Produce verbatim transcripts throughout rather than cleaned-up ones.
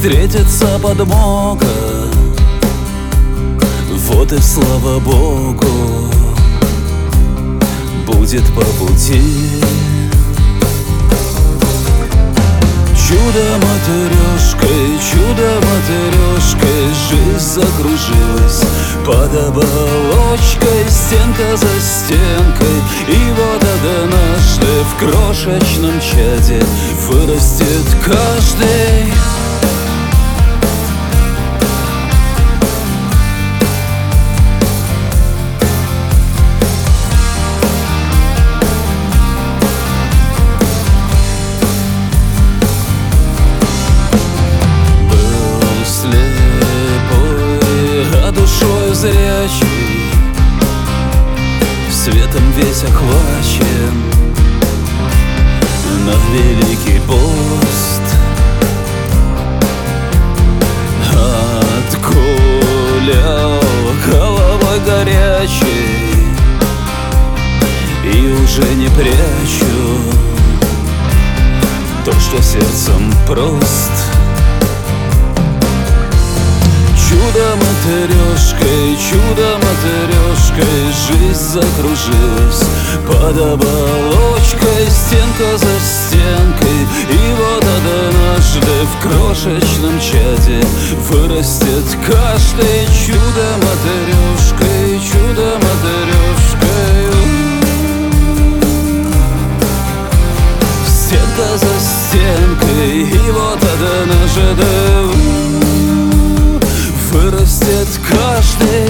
встретится подмога, вот и слава Богу, будет по пути. Чудо-матрешкой, чудо-матрешкой жизнь закружилась под оболочкой, стенка за стенкой. И вот однажды в крошечном чаде вырастет каждый. Зрячий, светом весь охвачен, на Великий пост отгулял головой горячей, и уже не прячу то, что сердцем прост. Чудо-матрешкой, чудо-матрешкой жизнь закружилась под оболочкой, стенка за стенкой. И вот однажды в крошечном чаде вырастет каждый. Чудо-матрешкой, чудо-матрешкой, стенка за стенкой. И вот однажды вырастет каждый.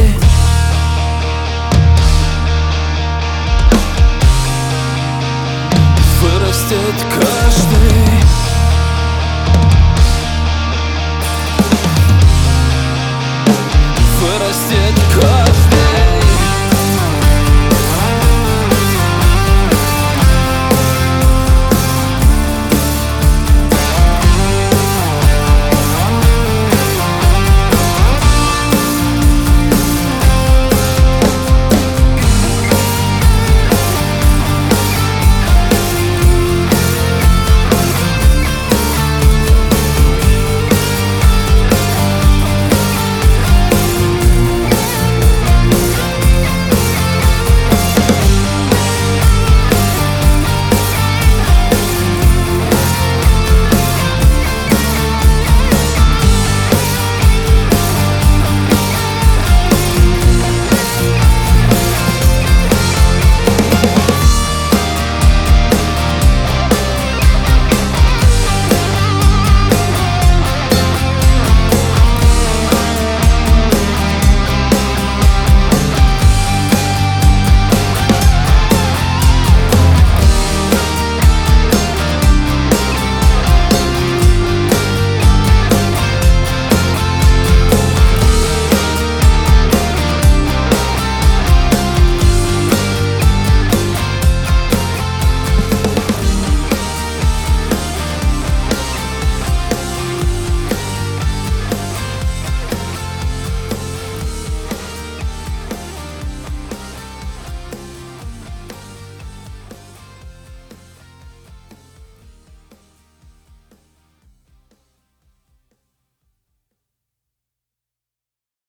Вырастет каждый.